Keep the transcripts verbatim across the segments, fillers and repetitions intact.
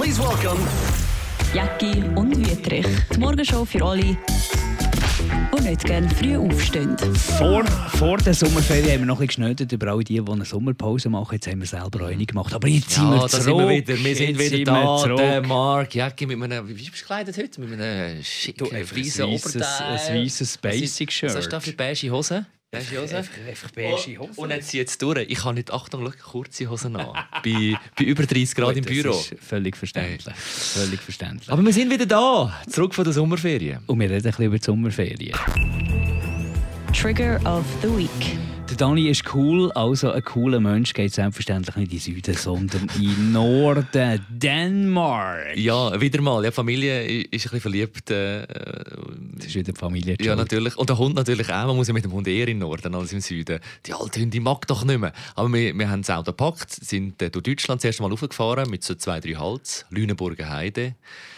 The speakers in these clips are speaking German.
Please welcome Jacki und Wietrich. Die Morgenshow für alle, die nicht gerne früh aufstehen. Vor, vor der Sommerferien haben wir noch ein bisschen geschnödelt über all die, die eine Sommerpause machen. Jetzt haben wir selber auch eine gemacht. Aber jetzt sind Ja, wir da zurück. sind wir wieder. Wir sind Jetzt wieder sind da. wir zurück. Der Marc Jäcki mit einem... Wie bist du gekleidet heute? Mit einem schicken, Du, einfach weißen ein weisses- Oberteil. ein weisses Basic-Shirt. Was hast du da für beige Hose? Beige Hose? Einfach, einfach beige Hose. Und jetzt jetzt durch. Ich habe nicht, Achtung, schau, kurze Hosen an. bei, bei über dreißig Grad im Büro. Das ist völlig verständlich. Völlig verständlich. Aber wir sind wieder da. Zurück von der Sommerferien. Und wir reden ein bisschen über die Sommerferien. Trigger of the Week. Der Dani ist cool, also ein cooler Mensch geht selbstverständlich nicht in den Süden, sondern in den Norden, Dänemark. Ja, wieder mal. Ja, die Familie ist ein bisschen verliebt. Äh, Das ist wieder die Familie. ja, natürlich. Und der Hund natürlich auch. Man muss ja mit dem Hund eher im Norden als im Süden. Die alte Hunde mag doch nicht mehr. Aber wir, wir haben das Auto gepackt, sind äh, durch Deutschland das erste Mal aufgefahren mit so zwei, drei Hals. Lüneburger Heide.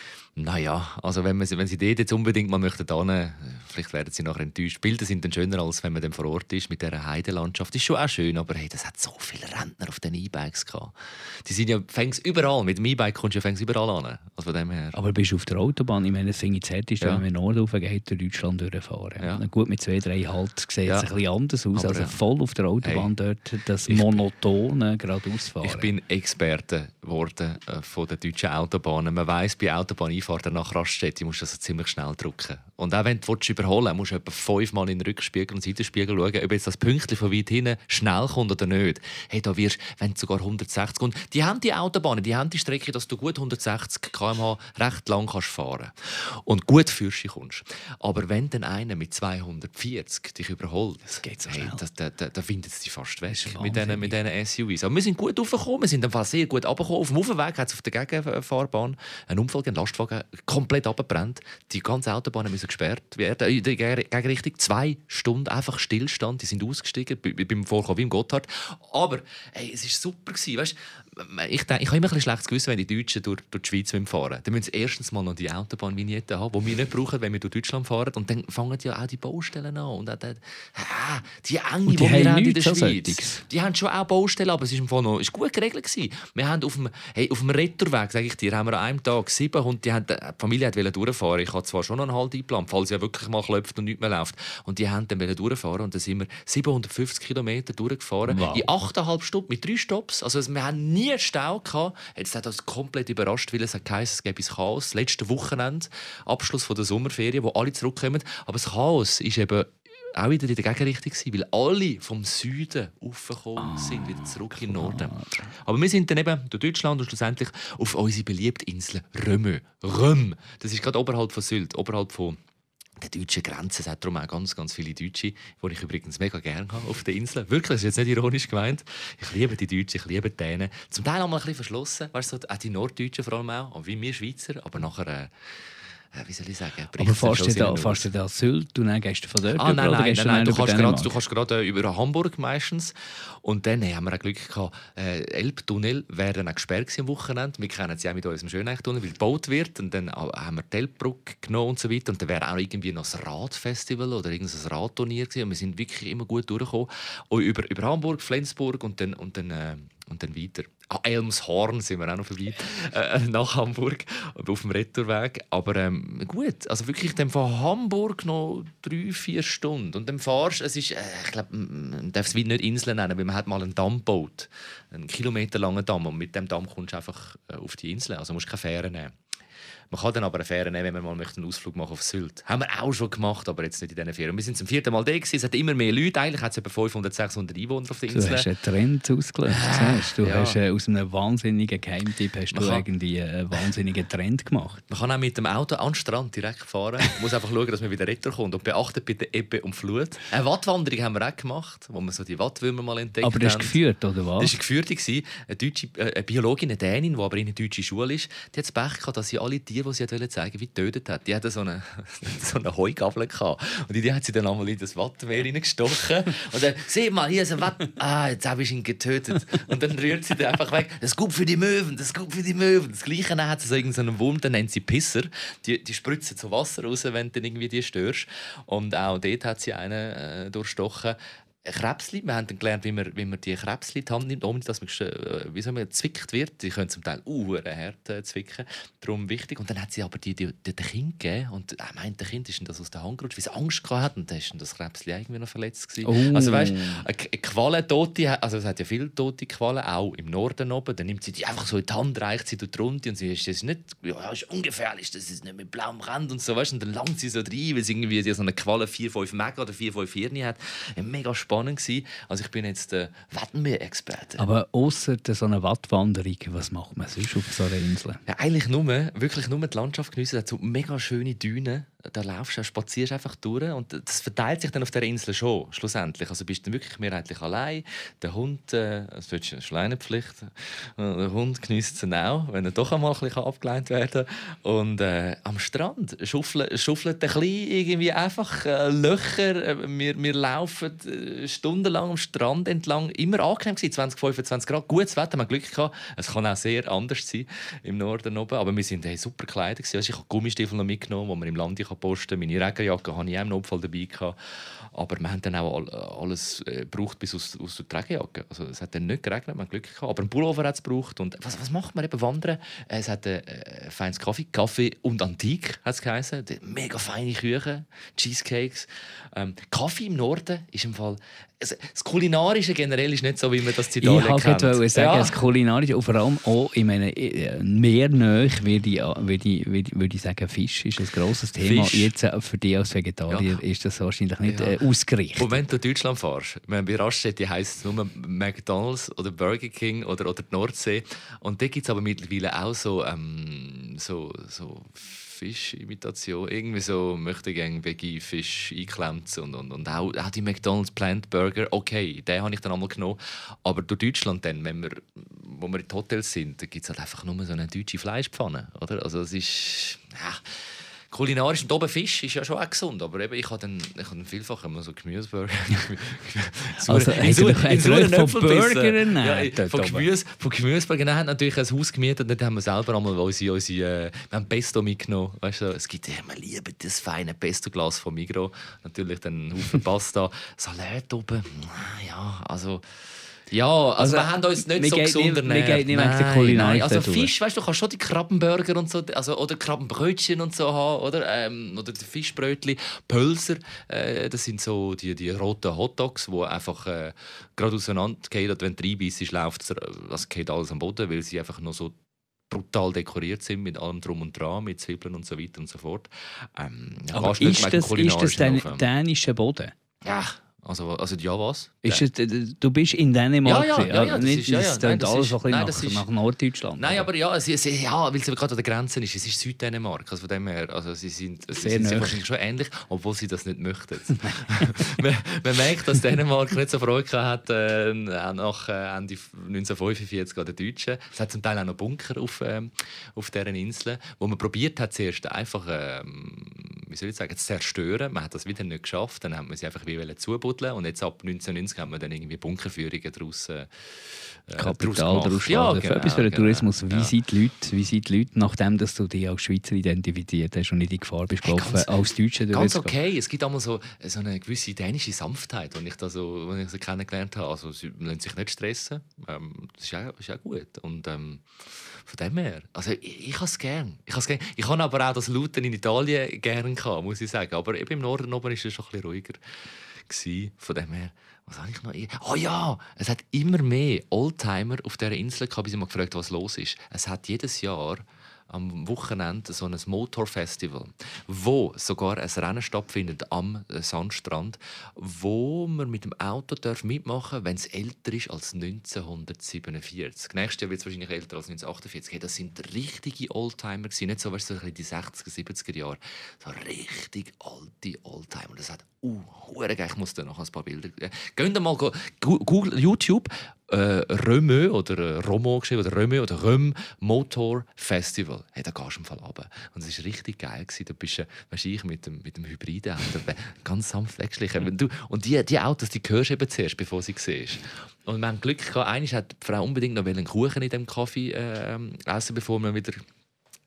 Naja, also wenn, man, wenn Sie dort jetzt unbedingt mal möchten, dann, vielleicht werden Sie nachher enttäuscht. Die Bilder sind dann schöner, als wenn man dann vor Ort ist mit dieser Heidelandschaft. Ist schon auch schön, aber hey, das hat so viele Rentner auf den E-Bikes gehabt. Die sind ja fängst überall. Mit dem E-Bike kommst du ja fängst überall an. Also von dem her. Aber bist du auf der Autobahn? Ich meine, das finde ich das Härteste, Ja. wenn man in den Norden raufgeht, durch Deutschland durchfahren. Ja. Na gut, mit zwei, drei Halt sieht Ja. es ein bisschen anders aus. Aber, Also äh, voll auf der Autobahn hey, dort das ich- Monotone geradeausfahren. Ich bin Experte geworden äh, von den deutschen Autobahnen. Man weiss, bei Autobahneinfahrten nach Raststätte musst du also ziemlich schnell drücken. Und auch wenn du willst überholen willst, musst du etwa fünfmal in den Rückspiegel und Seitenspiegel schauen, ob jetzt das Pünktchen von weit hinten schnell kommt oder nicht. Hey, da wirst, wenn du sogar hundertsechzig kommt. Die haben die Autobahnen, die haben die Strecke, dass du gut hundertsechzig Kilometer pro Stunde recht lang kannst fahren und gut Fürsche kommst. Aber wenn dann einer mit zweihundertvierzig dich überholt, das geht so hey, schnell. das, da, da, da findet es dich fast weg ist mit diesen mit diesen S U Vs. Aber wir sind gut raufgekommen, wir sind im Fall sehr gut runtergekommen. Auf dem Aufweg hat es auf der Gegenfahrbahn einen Unfall gegeben, ein Lastwagen komplett abgebrannt. Die ganze Autobahn musste gesperrt werden. In der Gegenrichtung zwei Stunden einfach Stillstand. Die sind ausgestiegen bei- beim Vorkommen wie im Gotthard. Aber hey, es war super gewesen. Weißt, ich, denk, ich habe immer ein bisschen schlechtes Gewissen, wenn die Deutschen durch, durch die Schweiz fahren. Dann müssen sie erstens mal noch die Autobahnvignette haben, die wir nicht brauchen, wenn wir durch Deutschland fahren. Und dann fangen ja auch die Baustellen an. Und auch die, ah, die Enge, Und die die wir haben haben in der nichts als Schweiz. solches. Die haben schon auch Baustellen, aber es ist im Fall noch ist gut geregelt gewesen. Wir haben auf dem, hey, auf dem Retourweg, sage ich dir, haben wir an einem Tag sieben und die, haben, die Familie wollte durchfahren. Ich habe zwar schon noch einen Halt eingeplant, falls ja wirklich mal klopft und nichts mehr läuft. Und die haben dann durchfahren und dann sind wir siebenhundertfünfzig Kilometer durchgefahren. Wow. In achteinhalb Stunden mit drei Stops. Also wir haben nie Stau gehabt. Jetzt hat das komplett überrascht, weil es heisst, es gäbe ein Chaos. Letzte Wochenende, Abschluss von der Sommerferien, wo alle zurückkommen. Aber das Chaos ist eben auch wieder in der Gegenrichtung gewesen, weil alle vom Süden aufgekommen sind, wieder zurück in den Norden. Aber wir sind dann eben durch Deutschland und schlussendlich auf unsere beliebte Insel Römö. Röm. Das ist gerade oberhalb von Sylt, oberhalb von der deutschen Grenze. Es hat darum auch ganz, ganz viele Deutsche, die ich übrigens mega gerne habe auf der Insel. Wirklich, das ist jetzt nicht ironisch gemeint. Ich liebe die Deutschen, ich liebe die Dänen. Zum Teil auch mal ein bisschen verschlossen, weißt du, auch die Norddeutschen vor allem auch, wie wir Schweizer, aber nachher... Äh, äh, wie soll ich sagen? Aber fährst du da, fährst du da Sylt und dann gehst du von dort Ah, über, nein, oder nein, gehst nein, nein. Du, über kannst Dänemark? grad, du kannst gerade äh, über Hamburg meistens. Und dann äh, haben wir auch Glück gehabt, äh, Elbtunnel wäre dann auch gesperrt gewesen am Wochenende. Wir kennen es ja auch mit unserem Schöneichtunnel, weil gebaut wird. Und dann äh, haben wir die Elbbrücke genommen und so weiter. Und dann wäre auch irgendwie noch ein Radfestival oder irgendein Radturnier gewesen. Und wir sind wirklich immer gut durchgekommen. Und über, über Hamburg, Flensburg und dann, und dann, äh, und dann weiter. Ah, Elmshorn sind wir auch noch vorbei, äh, nach Hamburg, auf dem Retourweg. Aber ähm, gut, also wirklich dann von Hamburg noch drei, vier Stunden. Und dann fahrst es ist, äh, ich glaube, man darf es wie nicht Inseln nennen, weil man hat mal einen Damm gebaut. Einen kilometerlangen Damm. Und mit dem Damm kommst du einfach äh, auf die Insel. Also musst du keine Fähre nehmen. Man kann dann aber eine Fähre nehmen, wenn man mal einen Ausflug machen auf Sylt. Haben wir auch schon gemacht, aber jetzt nicht in diesen Ferien. Wir sind zum vierten Mal da gewesen. Es hat immer mehr Leute. Eigentlich hat es etwa fünfhundert, sechshundert Einwohner auf der Du Insel. hast einen Trend ausgelöst. siehst Du Ja. hast äh, aus einem wahnsinnigen Geheimtipp hast Man du kann- irgendwie einen wahnsinnigen Trend gemacht. Man kann auch mit dem Auto an den Strand direkt fahren. Man muss einfach schauen, dass man wieder retour kommt. Und beachtet bitte Ebbe und Flut. Eine Wattwanderung haben wir auch gemacht, wo wir so die Wattwürmer mal entdeckt Aber das ist haben. geführt, oder was? Das war eine geführte. gewesen. Eine, deutsche, äh, eine Biologin, eine Dänin, die aber in einer deutschen Schule ist, die hat das Pech gehabt, dass sie alle Tiere, die sie wollte zeigen, wie getötet hat. Die hatte so eine, so eine Heugabel gehabt. Und die hat sie dann einmal in das Wattenmeer reingestochen. Und dann, sieh mal, hier ist ein Watt. Ah, jetzt habe ich ihn getötet. Und dann rührt sie den einfach weg. Das ist gut für die Möwen, das ist gut für die Möwen. Das Gleiche hat sie so irgendeinen Wurm, den nennt sie Pisser. Die, die spritzen so Wasser raus, wenn du dann irgendwie die störst. Und auch dort hat sie einen äh, durchstochen. Krebsli. Wir haben dann gelernt, wie man, wie man die Krebsli in die Hand nimmt, ohne dass man, wie soll man gezwickt wird. Die können zum Teil uh, hart äh, zwicken. Darum wichtig. Und dann hat sie aber die, die, die, die Kind gegeben. Und er äh, meinte, der Kind ist das aus der Hand gerutscht, weil sie Angst hatte. Und dann war das Krebsli irgendwie noch verletzt gewesen. Oh. Also weißt, eine Qualentote, also es hat ja viele tote Qualen, auch im Norden oben. Dann nimmt sie die einfach so in die Hand, reicht sie durch die Runde und sie ist, das ist nicht, ja, das ist ungefährlich, das ist nicht mit blauem Rand und so. Weißt? Und dann langt sie so rein, weil sie irgendwie so eine Qualle vier fünf Mega oder vier fünf Hirn hat. Mega spannend gewesen. Also ich bin jetzt der Wattenmeer-Experte. Aber ausser so einer Wattwanderung, was macht man sonst auf so einer Insel? Ja, eigentlich nur, wirklich nur die Landschaft geniessen. Es hat so mega schöne Dünen. Da laufst du, spazierst einfach durch und das verteilt sich dann auf der Insel schon, schlussendlich. Also bist du wirklich mehrheitlich allein. Der Hund, äh, das ist eine Schweinepflicht, der Hund genießt es auch, wenn er doch einmal ein bisschen abgelenkt werden kann. Und äh, am Strand schuffelt schuffelt ein bisschen irgendwie einfach äh, Löcher. Wir, wir laufen äh, stundenlang am Strand entlang. Immer angenehm gewesen, zwanzig, fünfundzwanzig Grad. Gutes Wetter, wir haben Glück gehabt. Es kann auch sehr anders sein im Norden oben. Aber wir sind hey, super gekleidet gewesen. Also ich habe Gummistiefel noch mitgenommen, die man im Land posten. Meine Regenjacke hatte ich auch im Notfall dabei gehabt. Aber wir haben dann auch alles gebraucht, bis aus, aus der Regenjacke. Also es hat dann nicht geregnet, wir haben Glück gehabt. Aber einen Pullover hat es gebraucht. Und was, was macht man eben? Wandern. Es hat ein äh, feines Kaffee. Kaffee und Antik hat es geheißen. Mega feine Küchen, Cheesecakes. Ähm, Kaffee im Norden ist im Fall... Also, das Kulinarische generell ist nicht so, wie man das in Italien kennt. Ich wollte sagen, ja. das Kulinarische, und vor allem auch in einer Meernähe, würde ich, würde ich, würde ich sagen, Fisch ist ein grosses Thema. Fisch. Jetzt für dich als Vegetarier ja. ist das wahrscheinlich nicht ja. äh, ausgerichtet. Und wenn du durch Deutschland fährst, bei Raststätte heisst es nur McDonalds oder Burger King oder, oder die Nordsee. Und da gibt es aber mittlerweile auch so, ähm, so, so Fischimitation. Irgendwie so möchte ich gerne Veggie Fisch einklemmt und, und, und auch, auch die McDonalds Plant Burger. Okay, den habe ich dann einmal genommen. Aber durch Deutschland dann, wenn wir, wo wir in den Hotels sind, da gibt es halt einfach nur so eine deutsche Fleischpfanne. Oder? Also es ist... Ja, kulinarisch und oben Fisch ist ja schon auch gesund, aber eben, ich habe dann, ich habe dann vielfach immer so Gemüseburger. Also hast du doch von Burgern? Ja, von, Gemüse, von Gemüseburger. Wir haben natürlich ein Haus gemietet und dann haben wir selber einmal unsere, unsere, äh, wir haben Pesto mitgenommen. Weißt du, es gibt, wir lieben das feine Pesto-Glas von Migros. Natürlich dann ein Haufen Pasta, Salat oben. Ja, also... Ja, also, also wir haben uns nicht so gesund ernährt. Wir gehen nicht wegen der Kulinarik. Also Fisch, weißt du, du kannst schon die Krabbenburger und so, also, oder Krabbenbrötchen und so haben, oder, ähm, oder die Fischbrötchen, Pölser, äh, das sind so die, die roten Hotdogs, die einfach äh, gerade auseinandergehen, und wenn du reinbeißt, läuft es, also geht alles am Boden, weil sie einfach noch so brutal dekoriert sind mit allem Drum und Dran, mit Zwiebeln und so weiter und so fort. Ähm, Aber ist das, ist das dein dänischer Boden? Ja. Also, also ja, was? Ist es, du bist in Dänemark? Ja, ja, ja, ja, das nicht, ist, ja, ja. Das nein, das alles ist, ein nein, nach, ist, nach Norddeutschland. Nein, aber ja, sie, sie, ja weil es gerade an der Grenze ist. Es ist Süddänemark, also von dem her, also sie sind, sie sind sich wahrscheinlich schon ähnlich, obwohl sie das nicht möchten. man, man merkt, dass Dänemark nicht so Freude hat äh, nach äh, Ende neunzehnhundertfünfundvierzig an den Deutschen. Es hat zum Teil auch noch Bunker auf, ähm, auf deren Inseln, wo man probiert hat zuerst einfach ähm, wie soll ich sagen, zu zerstören. Man hat das wieder nicht geschafft, dann haben wir sie einfach wie zubuddeln und jetzt ab neunzehnhundertneunzig haben wir dann irgendwie Bunkerführungen daraus äh, Kapital daraus ja, genau, für etwas für den genau, Tourismus. Wie, ja. sind die Leute, wie sind die Leute, nachdem dass du dich als Schweizer identifiziert hast und nicht in die Gefahr bist, hey, ganz, als Deutscher ganz okay. Es gibt einmal so, so eine gewisse dänische Sanftheit, die ich, da so, die ich so kennengelernt habe. Also, sie lassen sich nicht stressen. Ähm, das ist auch, ist auch gut. Und, ähm, von dem her. Also, ich, ich habe es gern. Ich habe gern. Ich habe aber auch das Lauten in Italien gern gehabt, muss ich sagen. Aber eben im Norden oben war es schon ein bisschen ruhiger gewesen. Von dem her. Was habe ich noch? Oh ja, es hat immer mehr Oldtimer auf dieser Insel gehabt, bis ich mal gefragt, was los ist. Es hat jedes Jahr am Wochenende so ein Motorfestival, wo sogar ein Rennen stattfindet am Sandstrand, wo man mit dem Auto darf mitmachen darf, wenn es älter ist als neunzehnhundertsiebenundvierzig. Nächstes Jahr wird es wahrscheinlich älter als neunzehnhundertachtundvierzig. Hey, das sind richtige Oldtimer gewesen, nicht so, weißt du, so die sechziger, siebziger Jahre. So richtig alte Oldtimer. Das hat uh, geil. Ich muss da noch ein paar Bilder. Äh, Geht mal go, Google, YouTube. Äh, Römö oder äh, Romo geschrieben, oder Römö oder Röm Motor Festival. Hey, da gehst du im Fall runter. Und es war richtig geil. Da bist du wahrscheinlich mit dem, mit dem Hybriden ganz sanft weggeschlichen. Du, und die, die Autos, die hörst du eben zuerst, bevor sie siehst. Und wir haben Glück gehabt, einmal hat die Frau unbedingt noch einen Kuchen in dem Kaffee äh, essen, bevor wir wieder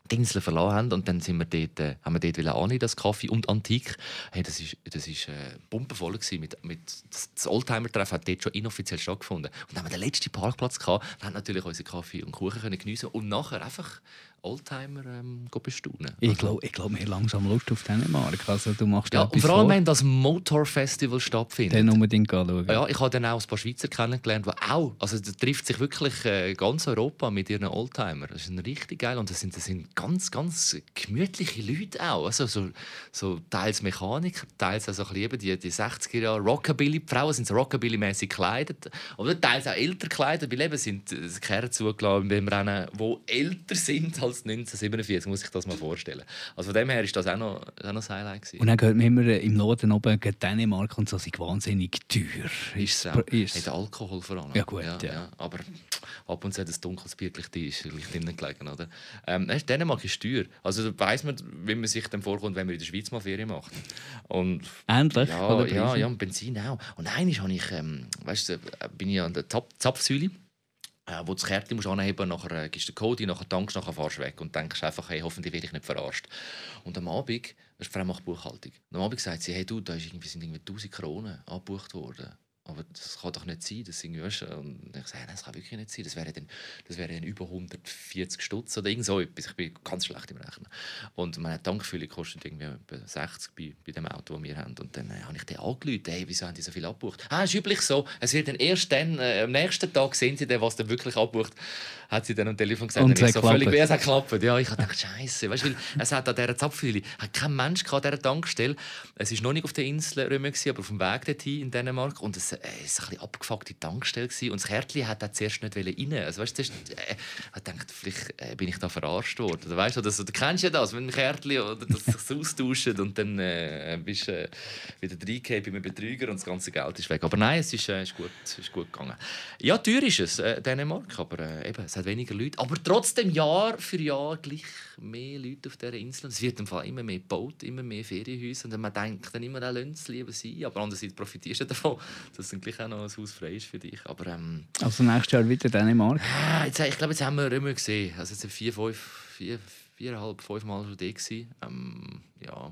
die Insel verlassen haben. Und dann sind wir dort, äh, haben wir dort wieder an, das Kaffee und Antik. Hey, das war das ist, äh, pumpenvoll gewesen. Mit, mit, das Oldtimer-Treffen hat dort schon inoffiziell stattgefunden. Und dann haben wir den letzten Parkplatz gehabt, dann haben natürlich unseren Kaffee und Kuchen können geniessen und nachher einfach Oldtimer ähm, bestaunen. Ich Also, glaube, ich glaub, wir haben langsam Lust auf Dänemark. Also, du machst ja, etwas und vor allem, vor, wenn das Motor-Festival stattfindet. dann unbedingt schauen. Ja, ich habe dann auch ein paar Schweizer kennengelernt, die auch, also da trifft sich wirklich äh, ganz Europa mit ihren Oldtimer. Das ist ein richtig geil und das sind, das sind ganz, ganz gemütliche Leute auch. Also so, so teils Mechaniker, teils also eben die, die sechziger Jahre Rockabilly. Die Frauen sind so Rockabilly-mäßig gekleidet, aber teils auch älter gekleidet, weil eben sind äh, Kerren zugelassen beim Rennen, die älter sind als neunzehnhundertsiebenundvierzig, muss ich das mal vorstellen. Also von dem her ist das auch noch, auch noch ein Highlight gewesen. Und dann hört man immer im Norden oben Dänemark und so sind wahnsinnig teuer. Ist es auch. Hey, der Alkohol vor allem. Ja gut, ja, ja. ja. Aber ab und zu hat ein dunkles Bier gleich drinnen gelegen. Oder? Ähm, Dänemark ist teuer. Also da weiss man, wie man sich dann vorkommt, wenn man in der Schweiz mal Ferien macht. Und, Ähnlich? ja, ja, ja, und Benzin auch. Und einmal habe ich, ähm, weißt du, bin ich an der Zap Zapfsäule, äh, wo du das Kärtchen musst anheben musst, nachher äh, gibst du den Code, nachher tankst, nachher fahrst du weg und denkst einfach, hey, hoffentlich werde ich nicht verarscht. Und am Abend, die Frau macht Buchhaltung, und am Abend sagt sie, hey du, da ist irgendwie, sind irgendwie tausend Kronen abgebucht worden. Aber das kann doch nicht sein. Das sind, weißt, und ich sage, nein, das kann wirklich nicht sein. Das wäre dann, das wäre dann über hundertvierzig Stutz oder irgend so etwas. Ich bin ganz schlecht im Rechnen. Und meine Tankfüllung kostet irgendwie etwa sechzig bei, bei dem Auto, das wir haben. Und dann äh, habe ich den angerufen, hey, wieso haben die so viel abgebucht? Ah, es ist üblich so. Es wird dann erst dann, äh, am nächsten Tag sehen sie dann, was dann wirklich abbucht, hat sie dann am Telefon gesagt. Und und es ich so hat völlig, geklappt. es hat geklappt. Ja, ich habe gedacht, Scheiße, weißt, weil es hat an dieser Zapfsäule hat kein Mensch an dieser Tankstelle. Es war noch nicht auf der Insel Römer, aber auf dem Weg dorthin in Dänemark. Und es war eine bisschen abgefuckte Tankstelle. Und das Kärtchen hat zuerst nicht rein. Also, weißt, zuerst, äh, ich dachte, vielleicht äh, bin ich da verarscht worden. Oder, weißt, oder so, du kennst ja das, wenn ein Kärtchen oder das sich austauscht und dann äh, bist du äh, wieder reingekommen bei einem Betrüger und das ganze Geld ist weg. Aber nein, es ist, äh, ist, gut, es ist gut gegangen. Ja, teuer ist es, äh, Dänemark, aber äh, eben, es hat weniger Leute. Aber trotzdem Jahr für Jahr gleich mehr Leute auf dieser Insel. Es wird im Fall immer mehr gebaut, immer mehr Ferienhäuser. Und man denkt dann immer, lass es lieber sein. Aber andererseits profitierst du davon, dass dann gleich auch noch ein Haus frei ist für dich. Aber, ähm, Also nächstes Jahr wieder Dänemark? ah, jetzt, ich glaube, jetzt haben wir immer gesehen. Also jetzt sind vier, fünf, vier, viereinhalb, fünf Mal schon da gewesen. Ähm, ja.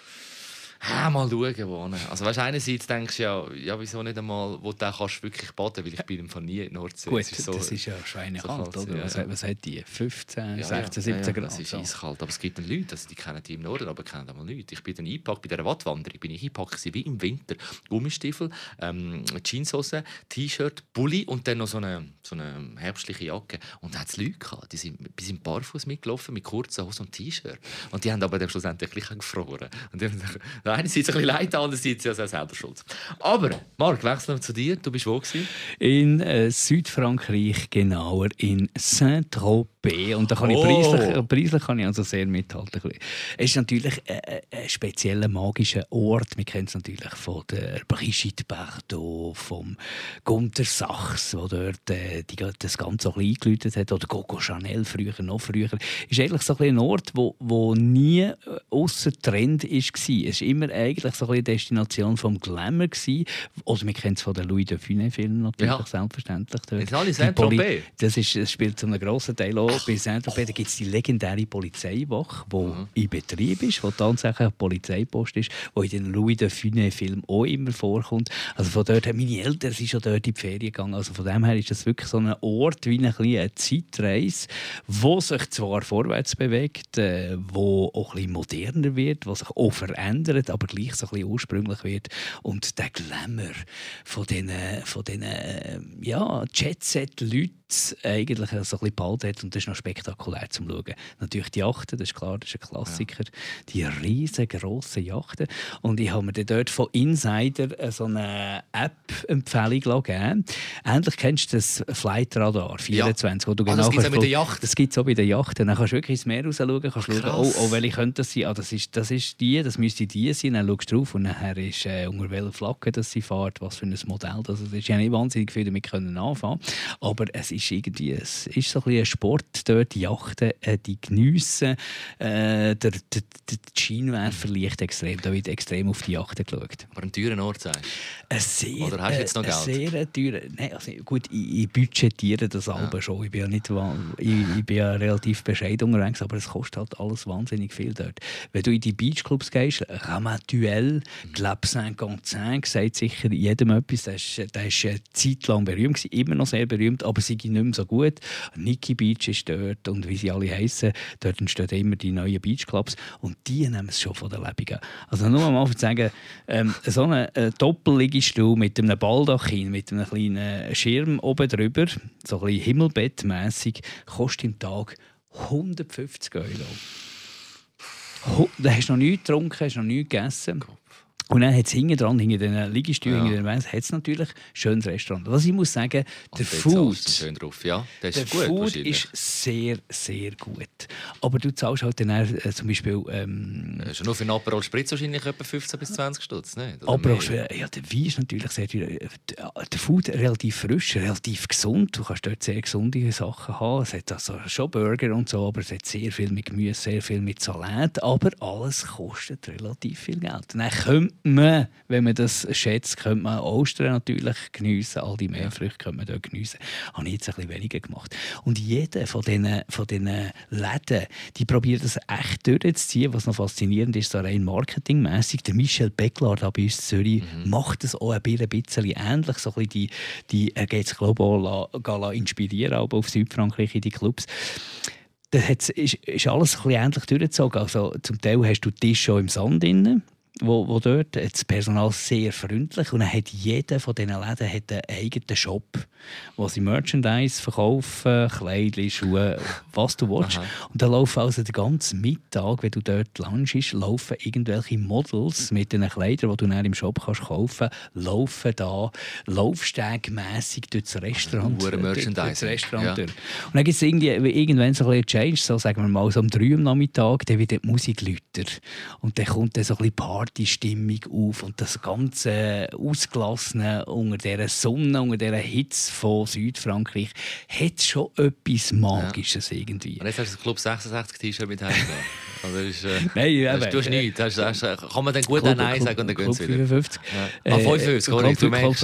Ah, mal schauen, wo. Also weißt, einerseits denkst du ja, ja, wieso nicht einmal, wo du kannst wirklich baden, weil ich bin im Fall nie in der Nordsee. Gut, ist so, das ist ja schweinekalt, so kalt, oder? ja, was, ja. was hat die? fünfzehn, ja, sechzehn, ja, siebzehn ja, Grad? es ist so. eiskalt. Aber es gibt dann Leute, also die kennen die im Norden, aber kennen aber nichts. Ich bin dann eingepackt bei dieser Wattwanderung. Bin ich eingepackt wie im Winter. Gummistiefel, ähm, Jeanshose, T-Shirt, Pulli und dann noch so eine, so eine herbstliche Jacke. Und da hat es Leute gehabt, die sind bis im Barfuß mitgelaufen, mit kurzen Hosen und T-Shirt. Und die haben aber dann schlussendlich gleich gefroren. Und die haben einerseits ein bisschen leid, andererseits ja selber schuld. Aber, Marc, wechseln wir zu dir. Du bist wo gewesen? In äh, Südfrankreich, genauer in Saint-Tropez. Und da kann Oh. ich preislich, preislich kann ich also sehr mithalten. Es ist natürlich äh, ein spezieller magischer Ort. Wir kennen es natürlich von der Brigitte Bardot, vom Gunter Sachs, der dort äh, die, das Ganze auch ein bisschen eingeläutet hat. Oder Coco Chanel, früher, noch früher. Es ist eigentlich so ein, ein Ort, wo, wo nie äh, ausser Trend war. Es war immer eigentlich so ein bisschen Destination vom Glamour gsi. Oder wir kennen es von den Louis de Funès-Filmen natürlich, Ja. selbstverständlich. Jetzt alle Die Saint-Tropez. Poli- Das, ist, das spielt zu einem grossen Teil auch bei Saint-Tropez. Da gibt es die legendäre Polizeiwache, die Mhm. in Betrieb ist, die tatsächlich ein Polizeipost ist, die in den Louis de Funès-Filmen auch immer vorkommt. Also von dort, meine Eltern sind schon dort in die Ferien gegangen. Also von dem her ist das wirklich so ein Ort wie eine kleine Zeitreise, wo sich zwar vorwärts bewegt, äh, wo auch ein bisschen moderner wird, wo sich auch verändert, aber gleich so ein bisschen ursprünglich wird. Und der Glamour von diesen, von diesen äh, ja, Jet-Set-Leuten eigentlich so ein bisschen behalten hat. Und das ist noch spektakulär zum Schauen. Natürlich die Yachten, das ist klar, das ist ein Klassiker. Ja. Die riesengroßen Yachten. Und ich habe mir dann dort von Insider so eine App-Empfehlung gegeben. Ähnlich kennst du das Flightradar vierundzwanzig, ja. Wo du Ah, genau das gibt es auch kannst- bei der Yacht? Das gibt es auch bei der Yacht. Dann kannst du wirklich ins Meer raus schauen, kannst schauen, Krass. oh, oh, welche könnte das sein? Ah, das ist, das ist die, das müsste die sein. Dann schaust du drauf und nachher ist äh, unter welcher Flagge das sie fährt, was für ein Modell das ist. Ich habe nicht wahnsinnig viel damit können anfangen, aber es ist irgendwie, es ist so ein bisschen eine Sport dort, die Yachten, äh, die geniessen. Äh, der, der, der Scheinwerferlicht extrem, da wird extrem auf die Yachten geschaut. Aber einen teuren Ort sagst Ein sehr, Oder hast du jetzt noch Geld? Ein sehr teurer, nein, also gut, ich, ich budgetiere das ja. Album schon. Ich bin ja, nicht, ich, ich bin ja relativ bescheiden unterwegs, aber es kostet halt alles wahnsinnig viel dort. Wenn du in die Beachclubs gehst, Ramatuelle, mhm. Club fünfundfünfzig, sagt sicher jedem etwas. Der ist, der ist eine Zeit lang berühmt gewesen, immer noch sehr berühmt, aber sie sind nicht mehr so gut. Nikki Beach ist dort und wie sie alle heissen, dort entstehen immer die neuen Beachclubs und die nehmen es schon von der Lebung an. Also nur mal zu sagen, ähm, so eine äh, Doppelliegestuhl mit einem Baldachin, mit einem kleinen Schirm oben drüber, so ein bisschen himmelbettmässig, kostet im Tag hundertfünfzig Euro. Ho- da hast du noch nichts getrunken, hast noch nichts gegessen. Und dann hat es hinten dran, hinter den Liegestühlen, ja. hinter den Wänden, hat es natürlich ein schönes Restaurant. Was ich muss sagen, der Food, schön drauf. Ja, das der ist gut, Food ist sehr, sehr gut. Aber du zahlst halt dann äh, zum Beispiel... Ähm, ja, schon nur für einen Aperol Spritz wahrscheinlich etwa fünfzehn bis zwanzig Stutz, nicht? Aperol Spritz, ja, der Wein ist natürlich sehr teuer. Der Food relativ frisch, relativ gesund. Du kannst dort sehr gesunde Sachen haben. Es hat also schon Burger und so, aber es hat sehr viel mit Gemüse, sehr viel mit Salat. Aber alles kostet relativ viel Geld. Dann könnte man, wenn man das schätzt, könnte man Ostern natürlich geniessen. All die Meerfrüchte könnte man dort geniessen. Habe ich jetzt ein bisschen weniger gemacht. Und jeder von diesen, von diesen Läden, die probiert das echt durchzuziehen. Was noch faszinierend ist, so rein marketingmässig. Der Michel Becklar da bei uns in Zürich mhm. macht das auch ein bisschen ähnlich. So ein bisschen die, die, er geht sich global la, inspirieren, aber auf Südfrankreich in die Clubs. Das ist, ist alles ein bisschen ähnlich durchgezogen. Also, zum Teil hast du Tisch schon im Sand drin. Wo, wo dort das Personal sehr freundlich und dann hat jeder von diesen Läden hat einen eigenen Shop, wo sie Merchandise verkaufen, Kleidchen, Schuhe, was du willst. Aha. Und dann laufen also den ganzen Mittag, wenn du dort lunchst, laufen irgendwelche Models mit den Kleidern, die du dann im Shop kannst kaufen, laufen da laufstegmässig durch das Restaurant, also durch, durch das Restaurant ja. durch. Und dann gibt es irgendwann so ein bisschen Change, so sagen wir mal so um drei Uhr am Nachmittag, dann wird die Musik lauter und dann kommt dann so ein bisschen Partystimmung auf und das ganze Ausgelassene unter dieser Sonne, unter dieser Hitze von Südfrankreich hat schon etwas Magisches ja. irgendwie. Und jetzt hast du das Club sechsundsechzig T-Shirt mit heimgenommen. Also ist, äh, Nein, ja, hast, du hast nichts. Hast, hast, kann man dann gut Club, Nein sagen und dann gehen sie wieder? fünfundfünfzig. Ja. Ah, fünfundfünfzig, sorry, du merkst...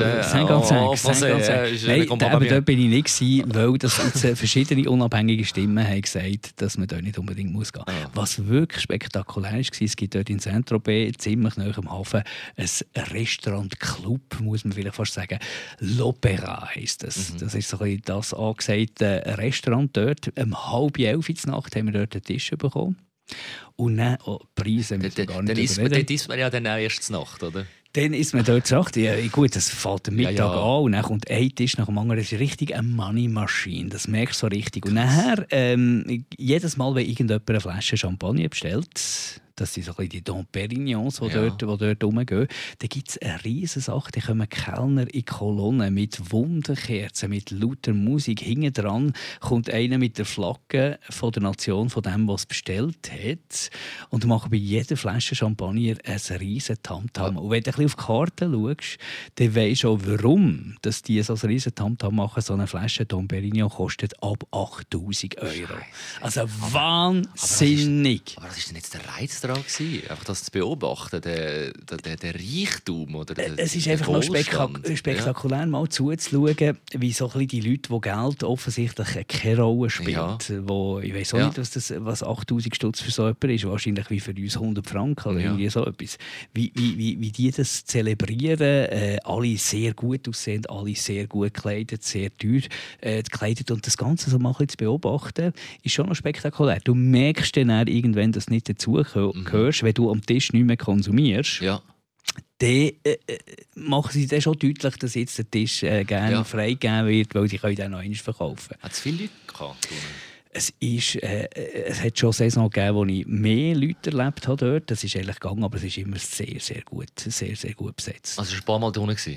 Aber dort bin ich nicht gewesen, weil das jetzt verschiedene unabhängige Stimmen haben gesagt, dass man dort nicht unbedingt muss gehen muss. Ah. Was wirklich spektakulär war, es gibt dort in Saint-Tropez, ziemlich nahe am Hafen, ein Restaurant-Club, muss man vielleicht fast sagen. L'Opéra heisst das. Mhm. Das ist so ein das angesagte Restaurant dort. Um halb elf in der Nacht haben wir dort einen Tisch bekommen. Und dann, oh, Preise müssen wir gar nicht überreden. Dann isst man ja dann auch erst zur Nacht, oder? Dann ist man dort gesagt, ja, gut, das fällt am Mittag ja, ja. an und dann kommt ein Tisch nach dem anderen. Das ist richtig eine Money Machine, das merkst du so richtig. Und nachher, ähm, jedes Mal, wenn irgendjemand eine Flasche Champagner bestellt, das sind so ein bisschen die Dom Perignons, die, ja. dort, die dort rumgehen. Da gibt es eine riesige Sache. Da kommen Kellner in Kolonnen mit Wunderkerzen, mit lauter Musik. Hinten dran kommt einer mit der Flagge von der Nation, von dem, was bestellt hat. Und machen bei jeder Flasche Champagner ein riesiges Tamtam. Ja. Und wenn du ein bisschen auf die Karte schaust, dann weisst du auch, warum dass die so ein riesiges Tamtam machen. So eine Flasche Dom Perignon kostet ab achttausend Euro. Scheiße. Also wahnsinnig. Aber was ist denn jetzt der Reiz daran gewesen? Einfach das zu beobachten, der, der, der Reichtum oder der, es ist einfach noch spektak- spektakulär, ja. mal zuzuschauen, wie so ein die Leute, die Geld offensichtlich keine Rolle spielt. Ja. Wo, ich weiss auch ja. nicht, was, das, was achttausend Stutz für so jemanden ist. Wahrscheinlich wie für uns hundert Franken oder ja. irgendwie so etwas. Wie, wie, wie, wie die das zelebrieren, äh, alle sehr gut aussehen, alle sehr gut gekleidet, sehr teuer äh, gekleidet. Und das Ganze so mal zu beobachten, ist schon noch spektakulär. Du merkst dann irgendwann, dass nicht dazugehört. Mhm. Hörst, wenn du am Tisch nicht mehr konsumierst, ja. dann äh, machen sie dann schon deutlich, dass jetzt der Tisch äh, gerne ja. freigegeben wird, weil sie können dann noch einmal verkaufen. Hat es viele Leute gehabt? Es, ist, äh, es hat schon Saison gegeben, wo ich mehr Leute erlebt habe dort. Das ist eigentlich gegangen, aber es ist immer sehr, sehr gut, sehr, sehr gut besetzt. Also, es war ein paar Mal da unten?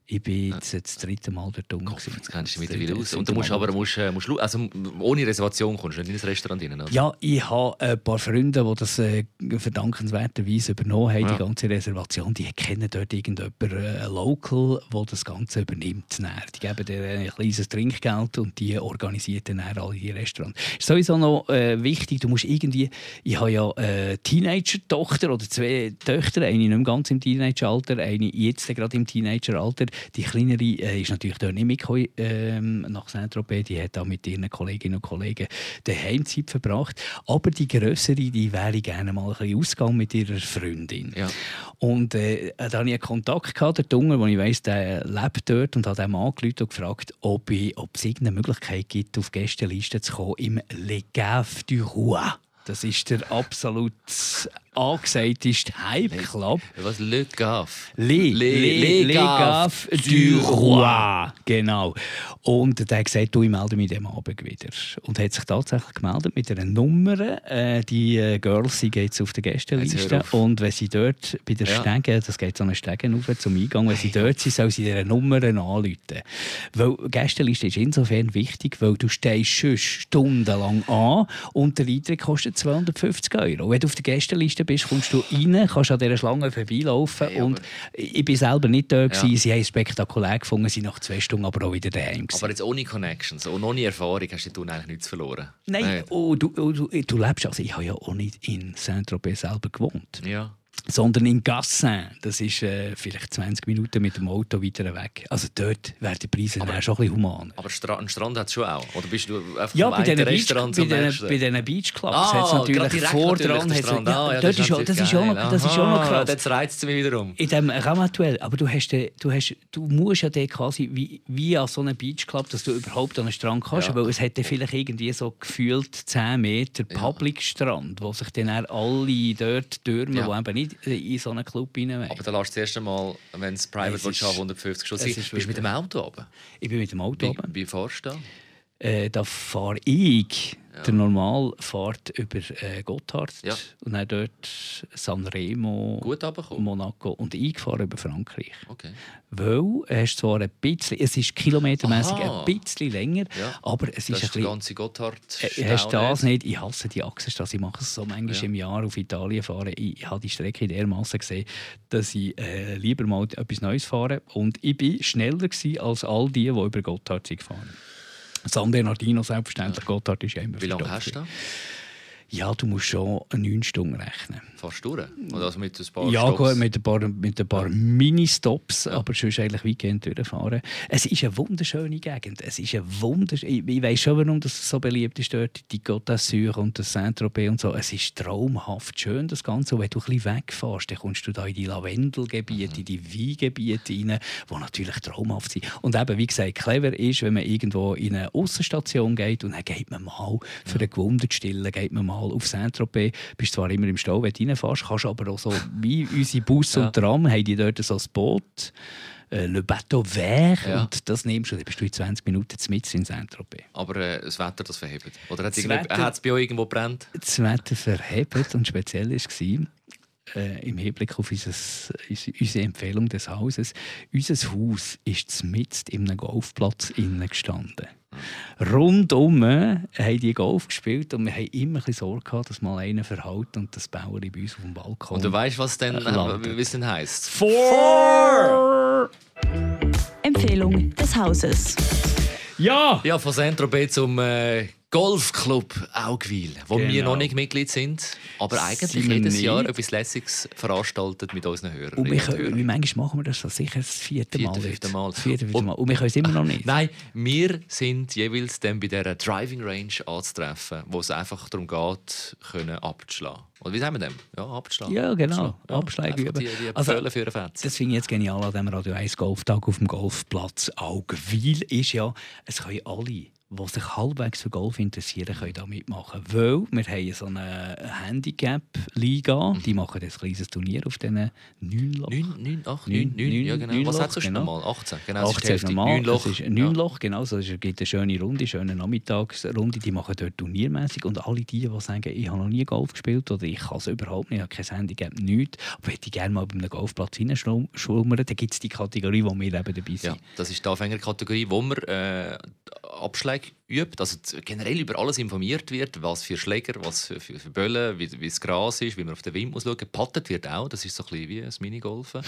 Ich bin jetzt das dritte Mal dort unten. Jetzt kennst du dich mittlerweile aus. Und du musst aber musst, musst, also, ohne Reservation kommst du nicht in ein Restaurant rein, oder? Ja, ich habe ein paar Freunde, die das äh, verdankenswerterweise übernommen haben, ja. Die ganze Reservation. Die kennen dort irgendjemanden, äh, ein Local, der das Ganze übernimmt. Die geben dir ein kleines Trinkgeld und die organisieren dann alle die Restaurants. Ist sowieso noch äh, wichtig, du musst irgendwie... Ich habe ja eine Teenager-Tochter oder zwei Töchter, eine nicht mehr ganz im Teenageralter, eine jetzt gerade im Teenageralter. Die kleinere äh, ist natürlich dort nicht mitgekommen ähm, nach Saint-Tropez. Die hat auch mit ihren Kolleginnen und Kollegen daheim Zeit verbracht. Aber die grössere, die wäre gerne mal ein bisschen ausgegangen mit ihrer Freundin. Ja. Und äh, da hatte ich einen Kontakt gehabt, der Junge, wo ich weiss, der lebt dort, und habe ihm angerufen und gefragt, ob, ich, ob es irgendeine Möglichkeit gibt, auf die Gästeliste zu kommen im Le Gave du Roi. Das ist der absolut angesagteste Hype-Club. Was? Le Gave? Le, Le, Le Gave du Roi. Genau. Und der hat gesagt, du, ich melde mich dem Abend wieder. Und hat sich tatsächlich gemeldet mit einer Nummer. Äh, die äh, Girls sind jetzt auf der Gästeliste. Und wenn sie dort bei der ja. Stege, das geht so eine Stege rauf zum Eingang, wenn sie dort sind, soll sie dieser Nummer anrufen. Weil die Gästeliste ist insofern wichtig, weil du stehst schon stundenlang an und der Eintritt kostet zweihundertfünfzig Euro. Wenn du auf der Gästeliste bist, kommst du rein, kannst an dieser Schlange vorbeilaufen. Hey, und ich war selber nicht da. Ja. Sie haben es spektakulär gefunden, sind nach zwei Stunden aber auch wieder daheim gewesen. Aber jetzt ohne Connections und ohne Erfahrung hast du eigentlich nichts verloren? Nein, Nein. Oh, du, oh, du, du lebst also. Ich habe ja auch nicht in Saint-Tropez selber gewohnt. Ja. Sondern in Gassin. Das ist äh, vielleicht zwanzig Minuten mit dem Auto weiter weg. Also dort wären die Preise aber, schon ein bisschen human. Aber Stra- einen Strand hat es schon auch? Oder bist du einfach ja, vom einen Restaurant zum nächsten? Bei diesen Beachclubs ah, hat es natürlich vor dran. Ja, ja, das, ist, das, ist auch noch, das ist auch noch krass. Jetzt reizt es mich wiederum. In dem Ramatuel. Aber du, hast, du, hast, du musst ja quasi wie, wie an so einem Beachclub, dass du überhaupt an einen Strand kannst. Ja. Weil es hätte vielleicht irgendwie so gefühlt zehn Meter Public-Strand, wo sich dann alle dort türmen, ja. die eben nicht in so einen Club rein. Aber dann lässt du das erste Mal, wenn es private willst, hundertfünfzig Stunden sein. Bist du mit dem Auto runter? Ich bin mit dem Auto runter. Wie, wie fährst du da? Äh, da fahre ich. Ja. Der Normal fährt über äh, Gotthard ja. und dann dort Sanremo, Monaco und ich fahre über Frankreich. Okay. Weil es ist zwar ein bisschen, es ist kilometermäßig ein bisschen länger, ja. aber es das ist, ist ein der ganze Gotthard. Äh, hast du das nicht? Ich hasse die Achsenstraße. Ich mache es so manchmal ja. im Jahr auf Italien fahren. Ich habe die Strecke dermaßen gesehen, dass ich äh, lieber mal etwas Neues fahre. Und ich war schneller gewesen als all die, die über Gotthard gefahren sind. San Bernardino selbstverständlich, Gotthard ist ja immer. Wie lange hast du da? Ja, du musst schon neun Stunden rechnen. Fast durch? Oder also mit ein paar ja, Stops? Gut, mit ein paar, mit ein paar ja. Mini-Stops, ja. aber sonst eigentlich weitgehend durchfahren. Es ist eine wunderschöne Gegend. Es ist eine wundersch- ich ich weiss schon, warum das so beliebt ist dort, die Côte d'Azur und das Saint-Tropez und so. Es ist traumhaft schön, das Ganze. Und wenn du ein bisschen wegfährst, dann kommst du da in die Lavendelgebiete, mhm. in die Weingebiete rein, die natürlich traumhaft sind. Und eben, wie gesagt, clever ist, wenn man irgendwo in eine Aussenstation geht und dann geht man mal für ja. eine gewundert Stille, geht man mal auf Saint-Tropez. Bist zwar immer im Stau, wenn du reinfährst, kannst aber auch so, wie unsere Bus ja. und Tram, haben die dort so ein Boot, äh, Le Bateau Vert, ja. und das nimmst du, dann bist du in zwanzig Minuten mitten in Saint-Tropez. Aber äh, das Wetter, das verhebt? Oder hat es bei euch irgendwo brennt? Das Wetter verhebt und speziell war es, Äh, im Hinblick auf unser, unsere Empfehlung des Hauses. Unser Haus ist mitten in einem Golfplatz gestanden. Rundum haben die Golf gespielt und wir haben immer ein bisschen Sorge gehabt, dass mal einer verhaut und das Bauer bei uns auf dem Balkon. Und du weißt, was denn, äh, wie es denn heisst? Four! Empfehlung des Hauses. Ja! Ja, von Saint-Tropez zum äh, Golfclub Augwil, wo genau. wir noch nicht Mitglied sind, aber eigentlich sind jedes nicht. Jahr etwas Lässiges veranstaltet mit unseren Hörern. Und wir können, wie manchmal machen wir das so sicher das vierte Mal. Vierte, fünfte Mal. Das vierte, fünfte Mal. Und wir können es immer noch nicht. Nein, wir sind jeweils dann bei dieser Driving Range anzutreffen, wo es einfach darum geht, können abzuschlagen. Oder wie sagen wir dem? Ja, abzuschlagen. Ja, genau. Ja, Abschläge üben. Die, die also, für eine Fetze. Das finde ich jetzt genial an diesem Radio eins Golftag auf dem Golfplatz Augwil ist ja, es können alle die sich halbwegs für Golf interessieren, können da mitmachen. Weil wir haben so eine Handicap-Liga, die machen ein kleines Turnier auf diesen neun Loch. neun, acht, neun, neun, ja genau. Was hat es genau. nochmal? achtzehn, genau. achtzehn ist normal, neun Loch. das ist neun Loch, genau. So, es gibt eine schöne Runde, eine schöne Nachmittagsrunde, die machen dort turniermäßig. Und alle die, die sagen, ich habe noch nie Golf gespielt oder ich kann es überhaupt nicht, ich habe kein Handicap, nichts, aber hätte ich gerne mal bei einem Golfplatz hineinschlummern, dann gibt es die Kategorie, wo wir eben dabei sind. Ja, das ist die Anfängerkategorie, wo man äh, Abschläge übt, also generell über alles informiert wird, was für Schläger, was für, für, für Böllen, wie, wie das Gras ist, wie man auf den Wind muss schauen. Pattet wird auch, das ist so ein bisschen wie ein Minigolfen.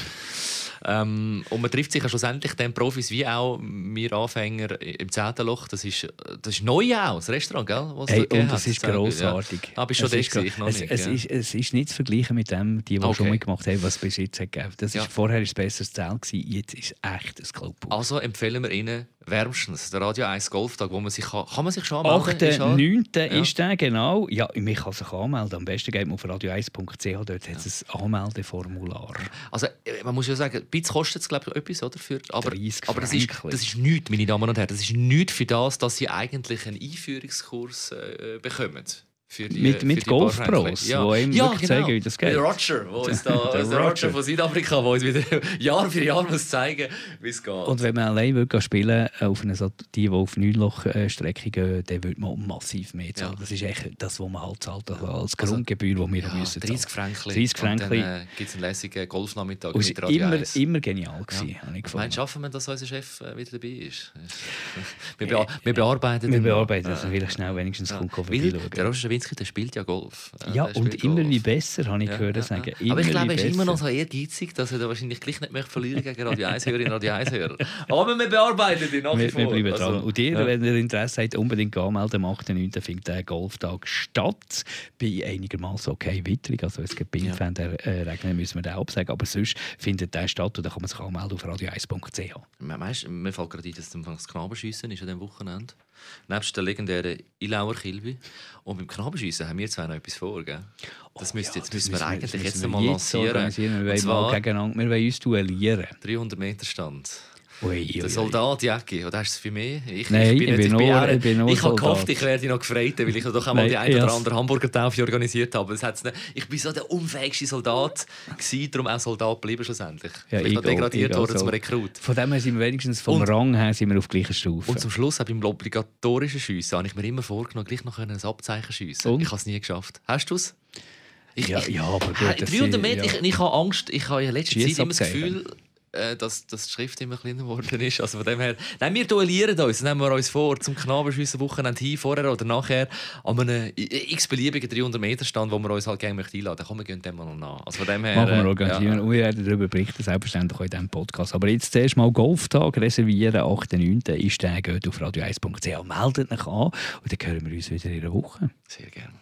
ähm, und man trifft sich ja schlussendlich den Profis wie auch wir Anfänger im zehnten Loch. Das ist, das ist neu auch, das Restaurant, gell? Was hey, und das hast, ist grossartig. Ja. Ah, bist schon es, da, ich noch es, nicht, es, ja. ist, es ist nicht zu vergleichen mit dem, die, die okay. schon mitgemacht haben, was es bis jetzt hat gegeben. Das ja. ist, vorher war es besser Zelt, jetzt ist es echt ein Clubhaus. Also empfehlen wir Ihnen wärmstens der Radio eins Golftag, wo man sich kann, kann man sich schon anmelden? achter neunter Ja. ist der, genau. Ja, man kann sich anmelden. Am besten geht man auf radio eins punkt c h, dort hat es ein Anmeldeformular. Also man muss ja sagen, ein bisschen kostet es glaube ich etwas, oder? Für, aber dreißig aber das, ist, das ist nichts, meine Damen und Herren. Das ist nichts für das, dass Sie eigentlich einen Einführungskurs äh, bekommen. Für die, mit mit für die Golfpros, ja. die ihm ja, wirklich genau. zeigen, wie das geht. Der Roger, wo uns da, der, der Roger von Südafrika, der uns wieder Jahr für Jahr muss zeigen, wie es geht. Und wenn man allein will spielen auf eine, die, die auf neun Loch Strecke gehen, dann würde man massiv mehr zahlen. Ja. Das ist echt das, was man halt zahlt, also als Grundgebühr, die wir ja, müssen zahlen. dreißig Franken. dreißig Franken. Und dann äh, gibt es einen lässigen Golfnachmittag und mit Radio immer, eins. immer genial gewesen, ja. habe ich gefunden. Meinst du, schaffen wir, dass unser Chef äh, wieder dabei ist? wir, bea wir bearbeiten Wir bearbeiten das, äh, vielleicht schnell wenigstens ja. kommt vorbeischauen. Der Roger Schawinski, der spielt ja Golf. Ja, ja und immer Golf. Wie besser, habe ich ja, gehört ja, sagen. Ja. Aber ich glaube, er ist immer noch so ehrgeizig, dass er da wahrscheinlich gleich nicht mehr verlieren gegen Radio eins-Hörer und Radio eins-Hörer. Aber wir bearbeiten ihn nach wie vor. Wir bleiben dran. Also, und ihr, ja. wenn ihr Interesse habt, unbedingt anmelden. Am achter neunter findet der Golftag statt. Bei einigermaßen okay Witterung. Also es gibt Bildfan, der äh, regnen, müssen wir den absagen. Aber sonst findet der statt und dann kann man sich anmelden auf radio eins punkt c h. Weißt, mir fällt gerade ein, dass das Knabenschiessen ist an diesem Wochenende. Nebst der legendären Ilauer Kilby. Und beim Knabenschiessen haben wir zwei noch etwas vor. Gell? Das, oh, müsst, ja, jetzt das müssen wir müssen eigentlich wir, jetzt wir mal jetzt lancieren. Wir wollen, mal gegeneinander, wir wollen uns duellieren. dreihundert Meter Stand. Ui, ui, der Soldat Jäcki, oder hast du es für mich? Ich, Nein, ich bin, ich nicht, bin ich nur, bin ich bin nur Ich habe Soldat. gehofft, ich werde noch gefreut, weil ich doch einmal die eine oder yes. andere Hamburger Taufe organisiert habe. Das hat's nicht. Ich war so der unfähigste Soldat, gewesen, darum auch Soldat geblieben schlussendlich. Ja, ich bin noch degradiert worden zum Rekrut. Von dem her sind wir wenigstens vom und, Rang her sind wir auf gleicher Stufe. Und zum Schluss, auch beim obligatorischen Schiessen, habe ich mir immer vorgenommen, gleich noch ein Abzeichen schiessen. Ich habe es nie geschafft. Hast du es? Ich, ja, ja, aber gut. dreihundert Meter, ja. ich, ich habe Angst. Ich habe in letzter Zeit immer das Gefühl, dass, dass die Schrift immer kleiner geworden ist. Also von dem her, nein, wir duellieren uns, nehmen wir uns vor, zum Knabenschiessen Wochenende hin, vorher oder nachher, an einem x-beliebigen dreihundert Meter Stand, wo wir uns halt gerne einladen möchten. Komm, wir gehen dem mal noch nach. Also von dem her, machen wir organisieren. Ja. Und wir werden darüber berichten, selbstverständlich auch in diesem Podcast. Aber jetzt zuerst mal Golftag reservieren. achter neunter ist der, geht auf radio eins punkt c h. Meldet euch an und dann hören wir uns wieder in einer Woche. Sehr gerne.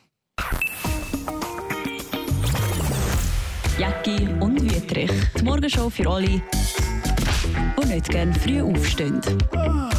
Jäcki und Wüthrich. Die Morgenshow für alle, die nicht gerne früh aufstehen.